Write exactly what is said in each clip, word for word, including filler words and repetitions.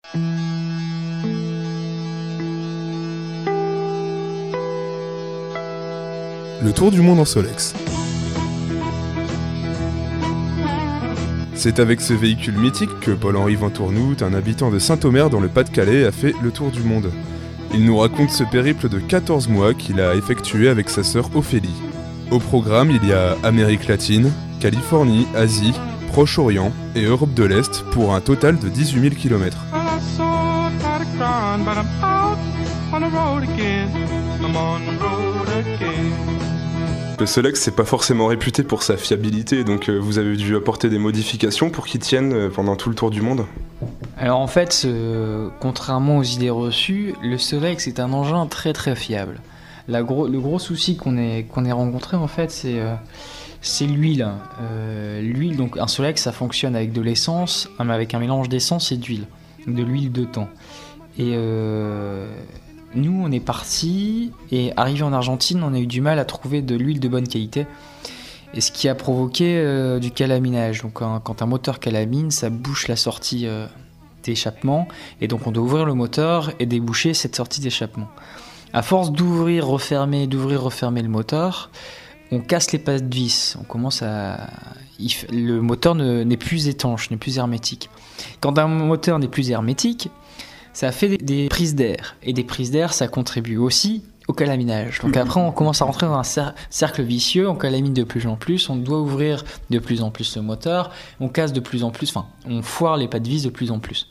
Le tour du monde en Solex. C'est avec ce véhicule mythique que Paul-Henri Ventournout, un habitant de Saint-Omer dans le Pas-de-Calais, a fait le tour du monde. Il nous raconte ce périple de quatorze mois qu'il a effectué avec sa sœur Ophélie. Au programme, il y a Amérique latine, Californie, Asie, Proche-Orient et Europe de l'Est pour un total de dix-huit mille kilomètres. Le Solex, c'est pas forcément réputé pour sa fiabilité, donc euh, vous avez dû apporter des modifications pour qu'il tienne euh, pendant tout le tour du monde. Alors en fait, euh, contrairement aux idées reçues, le Solex est un engin très très fiable. La gros, le gros souci qu'on ait, qu'on ait rencontré en fait, c'est, euh, c'est l'huile. Euh, l'huile, donc un Solex, ça fonctionne avec de l'essence, avec un mélange d'essence et d'huile, de l'huile de thon. Et euh, nous, on est parti et arrivé en Argentine, on a eu du mal à trouver de l'huile de bonne qualité. Et ce qui a provoqué euh, du calaminage. Donc un, quand un moteur calamine, ça bouche la sortie euh, d'échappement. Et donc on doit ouvrir le moteur et déboucher cette sortie d'échappement. À force d'ouvrir, refermer, d'ouvrir, refermer le moteur, on casse les passes de vis. On commence à... Le moteur ne, n'est plus étanche, n'est plus hermétique. Quand un moteur n'est plus hermétique, ça fait des, des prises d'air. Et des prises d'air, ça contribue aussi au calaminage. Donc après, on commence à rentrer dans un cer- cercle vicieux, on calamine de plus en plus, on doit ouvrir de plus en plus le moteur, on casse de plus en plus, enfin, on foire les pas de vis de plus en plus.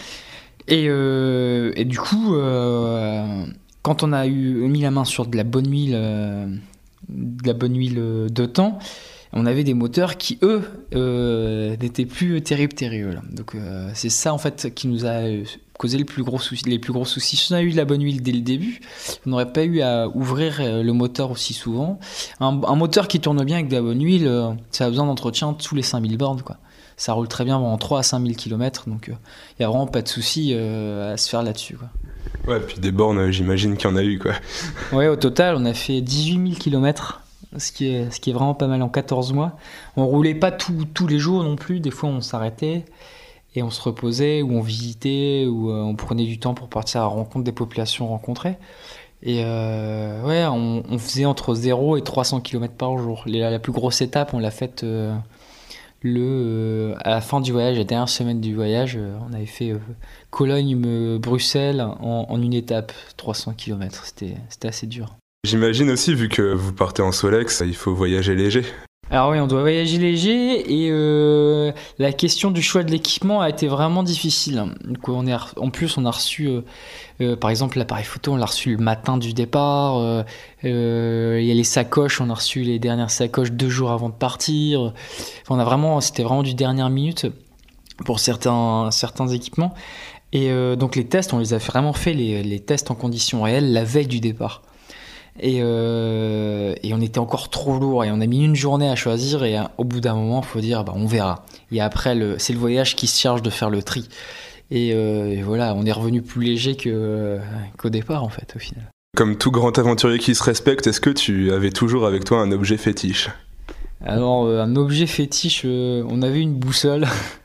Et, euh, et du coup, euh, quand on a eu mis la main sur de la bonne huile, euh, de la bonne huile de thon, on avait des moteurs qui, eux, euh, n'étaient plus terribles, terribles. Donc euh, c'est ça, en fait, qui nous a causé le plus gros souci, les plus gros soucis. Si on a eu de la bonne huile dès le début, on n'aurait pas eu à ouvrir le moteur aussi souvent. Un, un moteur qui tourne bien avec de la bonne huile, euh, ça a besoin d'entretien tous les cinq mille bornes, quoi. Ça roule très bien pendant trois à cinq mille kilomètres, donc il euh, n'y a vraiment pas de souci euh, à se faire là-dessus, quoi. Ouais, puis des bornes, j'imagine qu'il y en a eu, quoi. Ouais, au total, on a fait dix-huit mille kilomètres. Ce qui, est, ce qui est vraiment pas mal en quatorze mois. On roulait pas tout, tous les jours non plus, des fois on s'arrêtait et on se reposait, ou on visitait, ou euh, on prenait du temps pour partir à la rencontre des populations rencontrées. Et euh, ouais, on, on faisait entre zéro et trois cents kilomètres par jour. La, la plus grosse étape, on l'a faite euh, le, euh, à la fin du voyage, la dernière semaine du voyage. Euh, on avait fait euh, Cologne-Bruxelles en, en une étape, trois cents kilomètres. C'était, c'était assez dur. J'imagine aussi, vu que vous partez en Solex, il faut voyager léger. Alors oui, on doit voyager léger et euh, la question du choix de l'équipement a été vraiment difficile. Donc, on est, en plus, on a reçu, euh, euh, par exemple, l'appareil photo, on l'a reçu le matin du départ. Euh, euh, il y a les sacoches, on a reçu les dernières sacoches deux jours avant de partir. Enfin, on a vraiment, c'était vraiment du dernière minute pour certains, certains équipements. Et euh, donc les tests, on les a vraiment fait, les, les tests en conditions réelles, la veille du départ. Et, euh, et on était encore trop lourd et on a mis une journée à choisir et à, au bout d'un moment il faut dire bah, on verra, et après le, c'est le voyage qui se charge de faire le tri et, euh, et voilà, on est revenu plus léger que, euh, qu'au départ en fait au final. Comme tout grand aventurier qui se respecte, est-ce que tu avais toujours avec toi un objet fétiche? Alors euh, un objet fétiche, euh, on avait une boussole.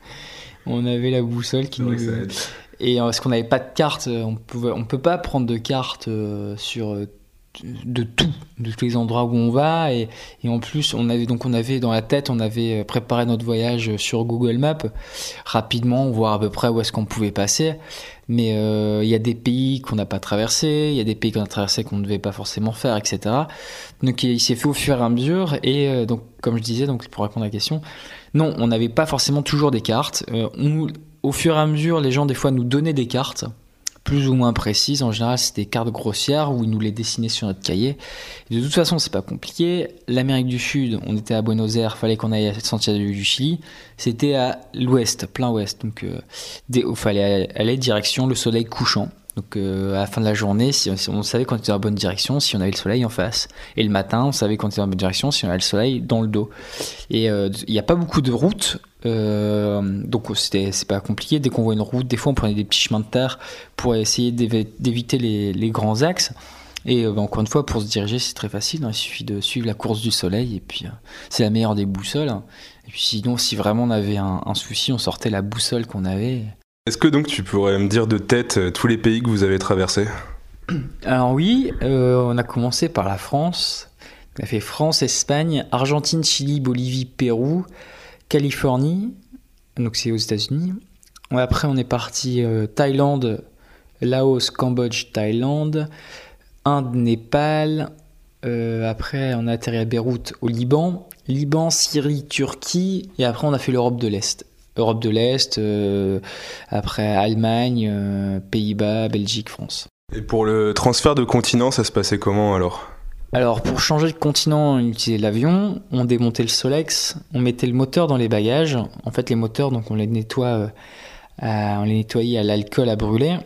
On avait la boussole qui oui, nous... Ça aide. Et parce qu'on n'avait pas de carte, on pouvait, on peut pas prendre de carte euh, sur euh, de tout, de tous les endroits où on va, et, et en plus on avait donc on avait dans la tête, on avait préparé notre voyage sur Google Maps rapidement, voir à peu près où est-ce qu'on pouvait passer. Mais il euh, y a des pays qu'on n'a pas traversés, il y a des pays qu'on a traversés qu'on ne devait pas forcément faire, et cetera. Donc il s'est fait au fur et à mesure, et euh, donc comme je disais, donc pour répondre à la question, non, on n'avait pas forcément toujours des cartes. Euh, on, au fur et à mesure, les gens des fois nous donnaient des cartes plus ou moins précises. En général, c'était des cartes grossières où ils nous les dessinaient sur notre cahier. Et de toute façon, c'est pas compliqué. L'Amérique du Sud, on était à Buenos Aires, fallait qu'on aille à Santiago du Chili. C'était à l'ouest, plein ouest. Donc, euh, il fallait aller direction le soleil couchant. Donc, euh, à la fin de la journée, si on, si on savait qu'on était dans la bonne direction, si on avait le soleil en face. Et le matin, on savait qu'on était dans la bonne direction, si on avait le soleil dans le dos. Et il euh, n'y a pas beaucoup de routes. Euh, donc c'était, c'est pas compliqué. Dès qu'on voit une route, des fois on prenait des petits chemins de terre pour essayer d'éviter les, les grands axes. Et euh, encore une fois, pour se diriger, c'est très facile, hein. Il suffit de suivre la course du soleil et puis euh, c'est la meilleure des boussoles, hein. Et puis sinon, si vraiment on avait un, un souci, on sortait la boussole qu'on avait. Est-ce que donc tu pourrais me dire de tête euh, tous les pays que vous avez traversés ? Alors oui, euh, on a commencé par la France. On a fait France, Espagne, Argentine, Chili, Bolivie, Pérou, Californie, donc c'est aux États-Unis. Après, on est parti euh, Thaïlande, Laos, Cambodge, Thaïlande, Inde, Népal. Euh, après, on a atterri à Beyrouth, au Liban. Liban, Syrie, Turquie. Et après, on a fait l'Europe de l'Est. Europe de l'Est, euh, après Allemagne, euh, Pays-Bas, Belgique, France. Et pour le transfert de continent, ça se passait comment alors ? Alors, pour changer de continent, on utilisait l'avion, on démontait le Solex, on mettait le moteur dans les bagages. En fait, les moteurs, donc on les nettoie, euh, à, on les nettoyait à l'alcool à brûler.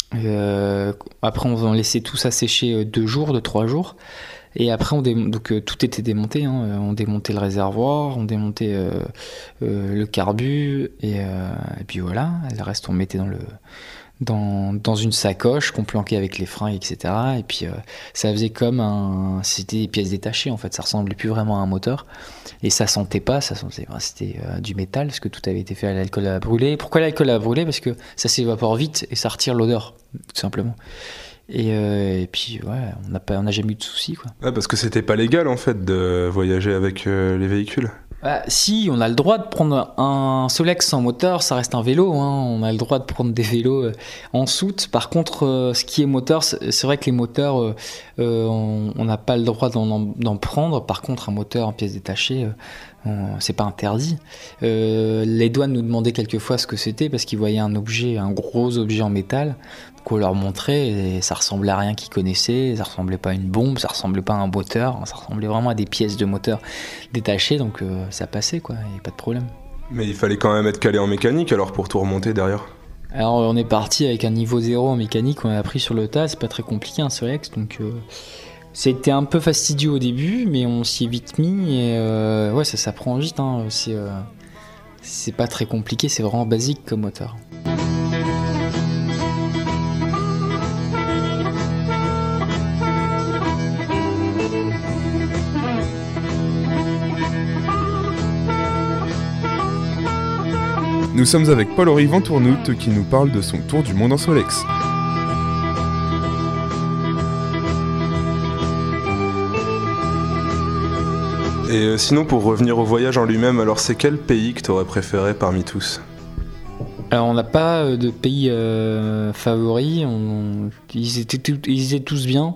Euh, après, on, on laissait tout ça sécher deux jours, deux, trois jours. Et après, on dé... donc euh, tout était démonté. Hein. On démontait le réservoir, on démontait euh, euh, le carbu, et, euh, et puis voilà. Le reste, on mettait dans le dans dans une sacoche qu'on planquait avec les freins, et cetera. Et puis euh, ça faisait comme un, c'était des pièces détachées en fait. Ça ressemblait plus vraiment à un moteur. Et ça sentait pas. Ça sentait, c'était euh, du métal parce que tout avait été fait à l'alcool à brûler. Pourquoi l'alcool à brûler ? Parce que ça s'évapore vite et ça retire l'odeur, tout simplement. Et, euh, et puis ouais, on n'a pas, on n'a jamais eu de soucis quoi. Ah, parce que c'était pas légal en fait de voyager avec euh, les véhicules. Ah, si, on a le droit de prendre un Solex sans moteur, ça reste un vélo. Hein. On a le droit de prendre des vélos euh, en soute. Par contre, euh, ce qui est moteur, c'est, c'est vrai que les moteurs, euh, euh, on n'a pas le droit d'en, d'en prendre. Par contre, un moteur en pièces détachées, euh, on, c'est pas interdit. Euh, les douanes nous demandaient quelquefois ce que c'était parce qu'ils voyaient un objet, un gros objet en métal qu'on leur montrait et ça ressemblait à rien qu'ils connaissaient, ça ressemblait pas à une bombe, ça ressemblait pas à un moteur, ça ressemblait vraiment à des pièces de moteur détachées, donc euh, ça passait quoi, il n'y a pas de problème. Mais il fallait quand même être calé en mécanique alors pour tout remonter derrière. Alors on est parti avec un niveau zéro en mécanique, on a appris sur le tas, c'est pas très compliqué un Solex, donc euh, c'était un peu fastidieux au début, mais on s'y est vite mis et euh, ouais ça s'apprend vite, hein, c'est, euh, c'est pas très compliqué, c'est vraiment basique comme moteur. Nous sommes avec Paul-Henri Ventournout qui nous parle de son tour du monde en Solex. Et euh, sinon, pour revenir au voyage en lui-même, alors c'est quel pays que tu aurais préféré parmi tous ? Alors on n'a pas de pays euh, favoris, on, ils, étaient tout, ils étaient tous bien.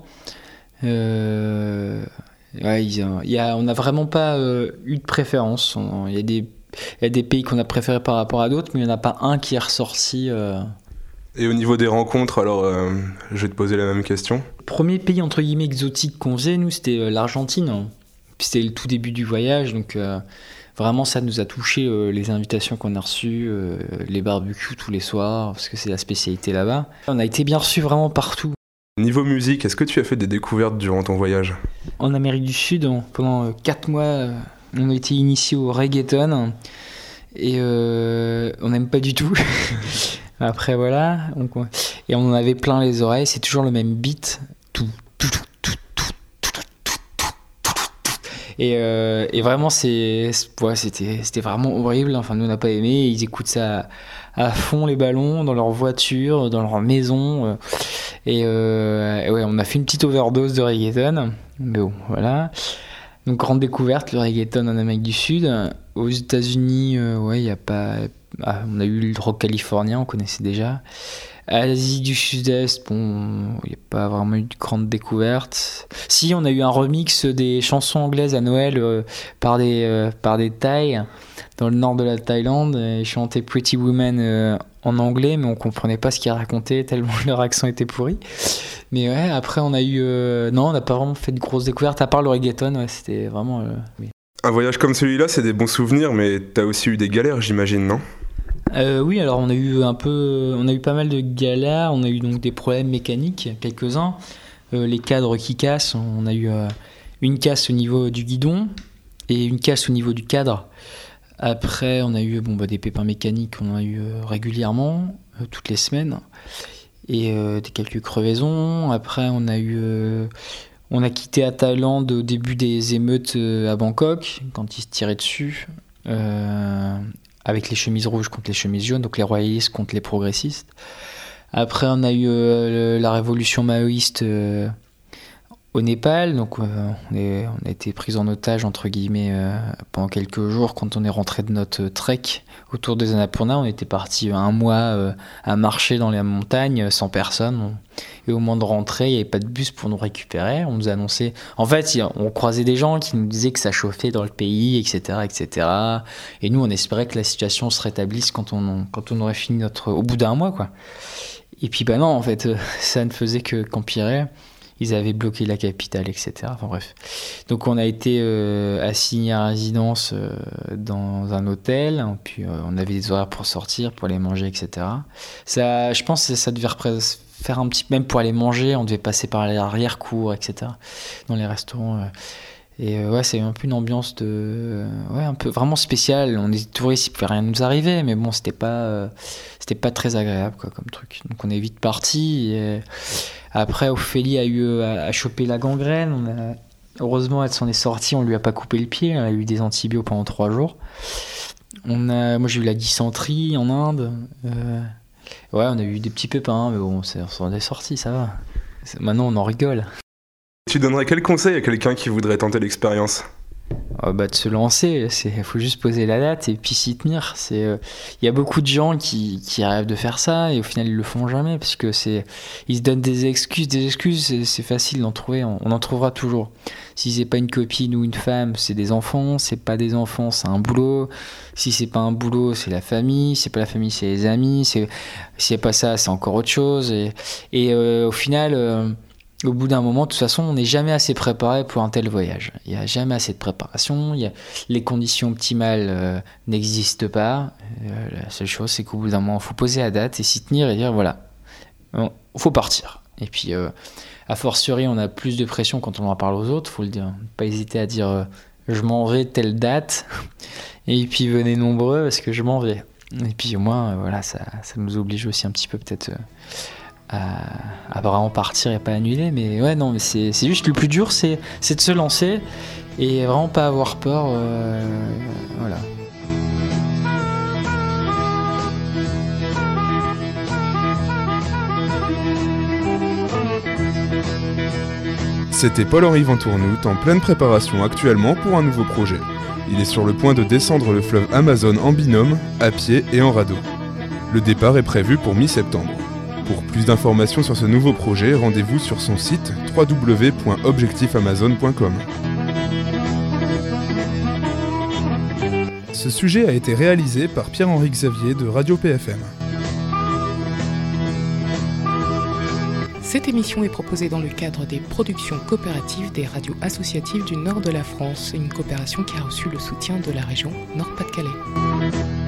Euh, ouais, il y a, on n'a vraiment pas euh, eu de préférence. On, il y a des Il y a des pays qu'on a préférés par rapport à d'autres, mais il n'y en a pas un qui est ressorti. Euh... Et au niveau des rencontres, alors euh, je vais te poser la même question. Le premier pays entre guillemets exotique qu'on faisait, nous, c'était euh, l'Argentine. Puis c'était le tout début du voyage, donc euh, vraiment ça nous a touché euh, les invitations qu'on a reçues, euh, les barbecues tous les soirs, parce que c'est la spécialité là-bas. On a été bien reçus vraiment partout. Niveau musique, est-ce que tu as fait des découvertes durant ton voyage ? En Amérique du Sud, on, pendant quatre mois. Euh, On a été initié au reggaeton et euh, on n'aime pas du tout. Après voilà, on, et on en avait plein les oreilles. C'est toujours le même beat, tout, tout, tout, tout, tout, tout, tout, tout, tout, tout. Et, euh, et vraiment c'est, ouais, c'était, c'était vraiment horrible. Enfin nous on n'a pas aimé. Ils écoutent ça à, à fond les ballons dans leur voiture, dans leur maison. Et, euh, et ouais, on a fait une petite overdose de reggaeton. Mais bon, voilà. Donc grande découverte, le reggaeton en Amérique du Sud. Aux États-Unis, euh, ouais, il y a pas. Ah, on a eu le rock californien, on connaissait déjà. Asie du Sud-Est, bon, il n'y a pas vraiment eu de grande découverte. Si, on a eu un remix des chansons anglaises à Noël euh, par des euh, par des Thaïs dans le nord de la Thaïlande. Ils chantaient Pretty Woman euh, en anglais, mais on comprenait pas ce qu'ils racontaient tellement leur accent était pourri. Mais ouais, après on a eu... Euh... Non, on n'a pas vraiment fait de grosses découvertes, à part le reggaeton, ouais, c'était vraiment... Euh... Oui. Un voyage comme celui-là, c'est des bons souvenirs, mais t'as aussi eu des galères, j'imagine, non ? euh, Oui, alors on a eu un peu... On a eu pas mal de galères, on a eu donc des problèmes mécaniques, quelques-uns. Euh, les cadres qui cassent, on a eu euh, une casse au niveau du guidon et une casse au niveau du cadre. Après, on a eu bon, bah, des pépins mécaniques, on en a eu euh, régulièrement, euh, toutes les semaines. Et euh, des quelques crevaisons. Après, on a eu, euh, on a quitté à Thaïlande au début des émeutes euh, à Bangkok, quand ils se tiraient dessus. Euh, avec les chemises rouges contre les chemises jaunes, donc les royalistes contre les progressistes. Après, on a eu euh, le, la révolution maoïste euh, au Népal, donc euh, on, est, on a été pris en otage, entre guillemets, euh, pendant quelques jours. Quand on est rentré de notre trek autour des Annapurna, on était parti un mois euh, à marcher dans les montagnes sans personne. On, et au moment de rentrer, il n'y avait pas de bus pour nous récupérer. On nous annonçait... En fait, on croisait des gens qui nous disaient que ça chauffait dans le pays, et cetera, et cetera. Et nous, on espérait que la situation se rétablisse quand on, quand on aurait fini notre... au bout d'un mois, quoi. Et puis, bah non, en fait, ça ne faisait que, qu'empirer. Ils avaient bloqué la capitale, et cetera. Enfin bref. Donc on a été euh, assigné à résidence euh, dans un hôtel. Puis euh, on avait des horaires pour sortir, pour aller manger, et cetera. Ça, je pense que ça devait représenter... faire un petit... Même pour aller manger, on devait passer par l'arrière-cour, et cetera. Dans les restaurants. Euh. Et euh, ouais, c'est un peu une ambiance de... Ouais, un peu vraiment spéciale. On était touristes, il pouvait rien nous arriver, mais bon, c'était pas, euh, c'était pas très agréable, quoi, comme truc. Donc on est vite parti. Et... Après, Ophélie a eu à, à choper la gangrène. On a... Heureusement, elle s'en est sortie. On lui a pas coupé le pied. Elle a eu des antibiotiques pendant trois jours. On a... Moi, j'ai eu la dysenterie en Inde. Euh... Ouais, on a eu des petits pépins, mais bon, on s'en est sorti, ça va. Maintenant, on en rigole. Tu donnerais quel conseil à quelqu'un qui voudrait tenter l'expérience ? Oh bah de se lancer, il faut juste poser la date et puis s'y tenir. Il euh, y a beaucoup de gens qui, qui rêvent de faire ça et au final ils le font jamais parce que c'est, ils se donnent des excuses, des excuses, c'est, c'est facile d'en trouver, on, on en trouvera toujours. Si c'est pas une copine ou une femme, c'est des enfants, c'est pas des enfants, c'est un boulot. Si c'est pas un boulot, c'est la famille, si c'est pas la famille, c'est les amis. C'est, si c'est pas ça, c'est encore autre chose. Et, et euh, au final... Euh, Au bout d'un moment, de toute façon, on n'est jamais assez préparé pour un tel voyage. Il n'y a jamais assez de préparation. Il y a... Les conditions optimales euh, n'existent pas. Euh, la seule chose, c'est qu'au bout d'un moment, il faut poser la date et s'y tenir et dire voilà, il faut partir. Et puis, euh, a fortiori, on a plus de pression quand on en parle aux autres, il faut le dire. Pas hésiter à dire euh, je m'en vais telle date. Et puis, venez nombreux parce que je m'en vais. Et puis, au moins, euh, voilà, ça, ça nous oblige aussi un petit peu peut-être... Euh, À, à vraiment partir et pas annuler, mais ouais, non, mais c'est, c'est juste le plus dur, c'est, c'est de se lancer et vraiment pas avoir peur. Euh, voilà. C'était Paul-Henri Ventournout en pleine préparation actuellement pour un nouveau projet. Il est sur le point de descendre le fleuve Amazon en binôme, à pied et en radeau. Le départ est prévu pour mi-septembre. Pour plus d'informations sur ce nouveau projet, rendez-vous sur son site w w w point objectif amazon point com. Ce sujet a été réalisé par Pierre-Henri Xavier de Radio P F M. Cette émission est proposée dans le cadre des productions coopératives des radios associatives du nord de la France, une coopération qui a reçu le soutien de la région Nord-Pas-de-Calais.